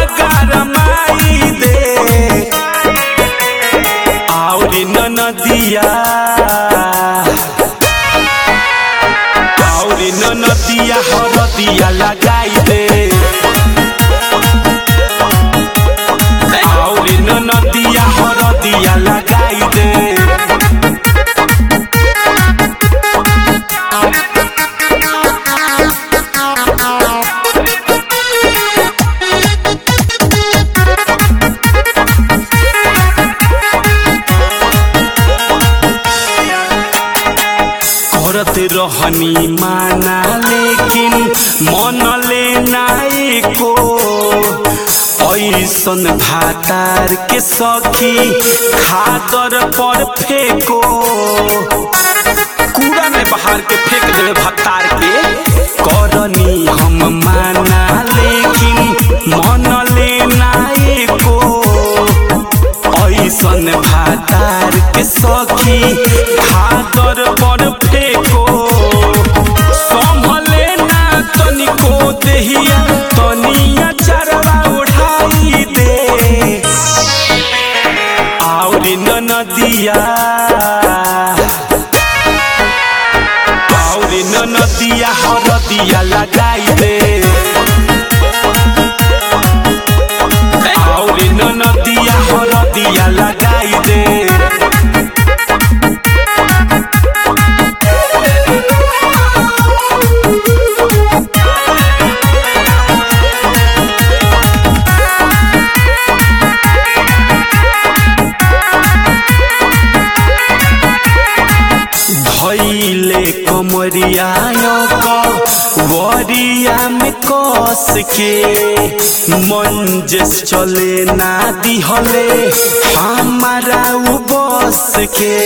गरमाई दे और ननदिया हरदिया लगाई दे और ननदिया हरदिया लगाई दे। करत रहनी माना लेकिन मन ले नाई को ऐसन भातार के सखी खादर पर फेंको कूड़ा में बहार के फेंक देवे भातार के। करनी हम माना लेकिन मन ले नाई को ऐसन भातार के सखी खादर पर फेंको संभले ना तनिको देहिया तनिया चरवा उठाई दे और ननदिया हरदिया लगाई दे और ननदिया हरदिया लगाई दे। धैले कमरिया वरिया में कस के मंजस चले ना दिहले हमारा उ बस के।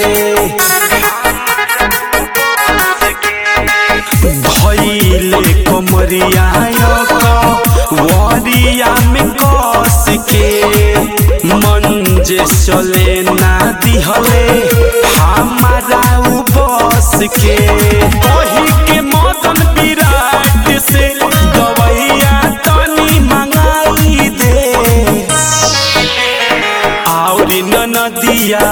धैले कमरिया वरिया में कस के मंजस चले ना दिहले हमारा उ बस के। वही के मौसम विराट से दवैया तनी मंगाई दे और ननदिया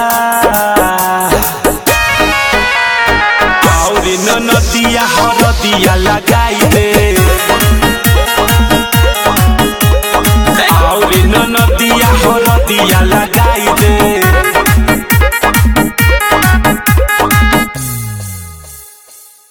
हरदिया लगाई दे।